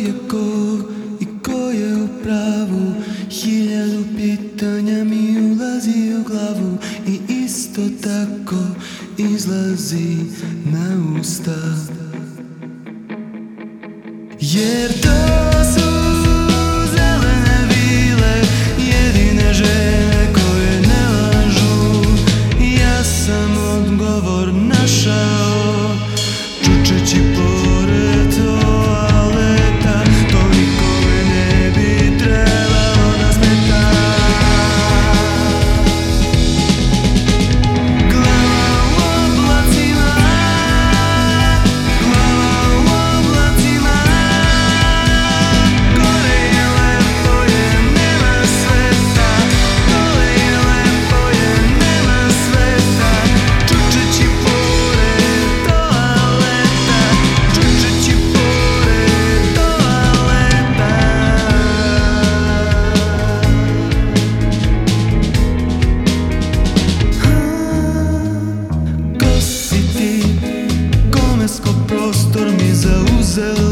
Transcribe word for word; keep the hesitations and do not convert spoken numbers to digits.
je ko i ko je u pravu? Hiljadu pitanja mi ulazi u glavu i isto tako izlazi na usta. Jer to su zelene vile, jedine žene koje ne lažu. Ja sam odgovor našao, čučeći pored toaleta. To nikome ne bi trebalo da smeta. Glava u oblacima, glava u oblacima. Gore je lepo je, nema sveta. Dole je lepo je, nema sveta. Čučeći pored toaleta, čučeći pored toaleta. Ko si ti, kome sko prostor mi zauzela?